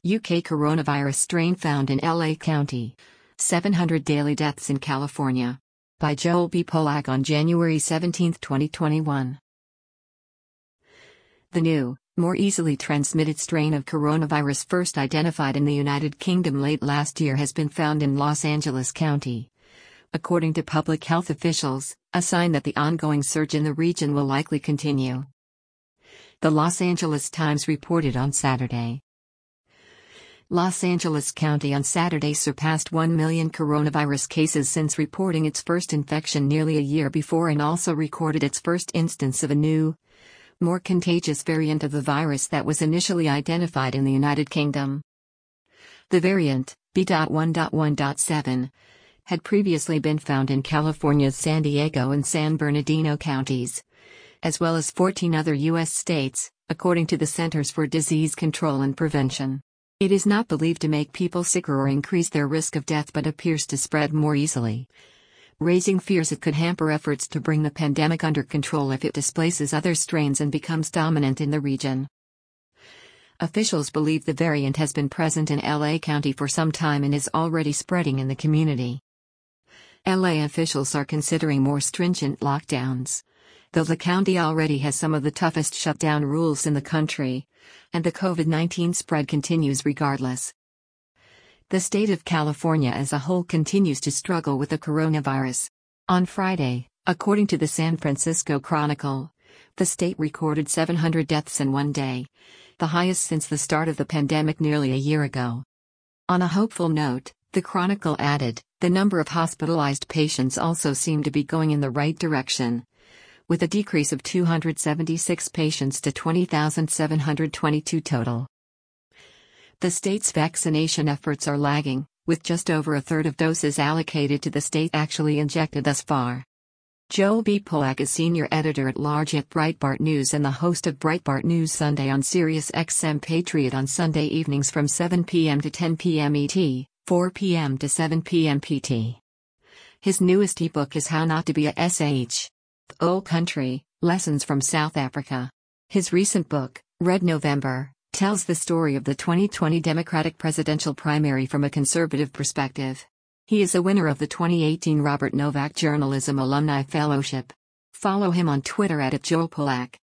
UK coronavirus strain found in LA County. 700 daily deaths in California. By Joel B. Polak on January 17, 2021. The new, more easily transmitted strain of coronavirus first identified in the United Kingdom late last year has been found in Los Angeles County. According to public health officials, a sign that the ongoing surge in the region will likely continue. The Los Angeles Times reported on Saturday. Los Angeles County on Saturday surpassed 1 million coronavirus cases since reporting its first infection nearly a year before, and also recorded its first instance of a new, more contagious variant of the virus that was initially identified in the United Kingdom. The variant, B.1.1.7, had previously been found in California's San Diego and San Bernardino counties, as well as 14 other U.S. states, according to the Centers for Disease Control and Prevention. It is not believed to make people sicker or increase their risk of death, but appears to spread more easily, raising fears it could hamper efforts to bring the pandemic under control if it displaces other strains and becomes dominant in the region. Officials believe the variant has been present in LA County for some time and is already spreading in the community. LA officials are considering more stringent lockdowns, though the county already has some of the toughest shutdown rules in the country, and the COVID-19 spread continues regardless. The state of California as a whole continues to struggle with the coronavirus. On Friday, according to the San Francisco Chronicle, the state recorded 700 deaths in one day, the highest since the start of the pandemic nearly a year ago. On a hopeful note, the Chronicle added, the number of hospitalized patients also seemed to be going in the right direction, with a decrease of 276 patients to 20,722 total. The state's vaccination efforts are lagging, with just over a third of doses allocated to the state actually injected thus far. Joel B. Polak is senior editor-at-large at Breitbart News and the host of Breitbart News Sunday on Sirius XM Patriot on Sunday evenings from 7 p.m. to 10 p.m. ET, 4 p.m. to 7 p.m. PT. His newest ebook is How Not to Be a SH. The Old Country, Lessons from South Africa. His recent book, Red November, tells the story of the 2020 Democratic presidential primary from a conservative perspective. He is a winner of the 2018 Robert Novak Journalism Alumni Fellowship. Follow him on Twitter @JoelPolak.